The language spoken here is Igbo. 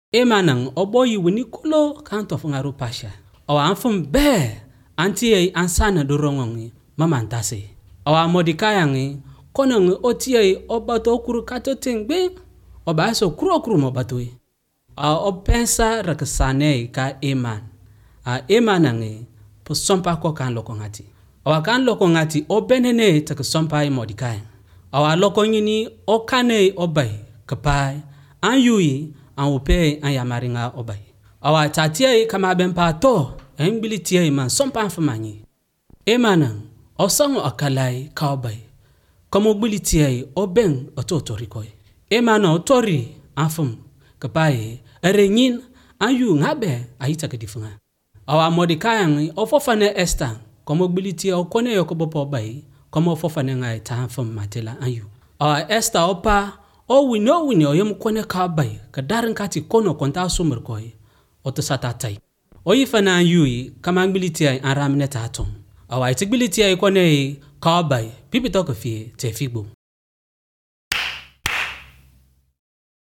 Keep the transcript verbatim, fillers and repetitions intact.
Emanang oboyi winikolo kanto fungaru pasha. Awa anfum be antie ansana dorongongi mamantase. Awa modikayangi konongi otie obato kuru kato tingbe obaso kuro kuru mobatoi. A opensa rakasane ka eman. A emanangi posompa ko kan loko ngati. Awa kan loko ngati obenene takasompa i modikayang. Awa loko ngini okane obay kapai anyui an upe an yamaringa obay. Awa tatie kama bempa to engbili tie man sompa anfamanyi. Emanang osango akalai ka obay. Kamo gbili tie oben ototorikoi. Emana otori anfum kapai erenyin anyu ngabe ahita kedifunga. Awa modikayang ofofane Esther kamo gbili tie okone yokobopo obay kamo ofofane ngai ta anfum matela anyu. Awa Esther opa o wino wino yom kone ka obay kadarin kati kono konta sumber koi otosata tai. Oyifana yui kama gbili tie anramne tatom. Awa itigbili tie kone ka obay pipito kofie te figbo.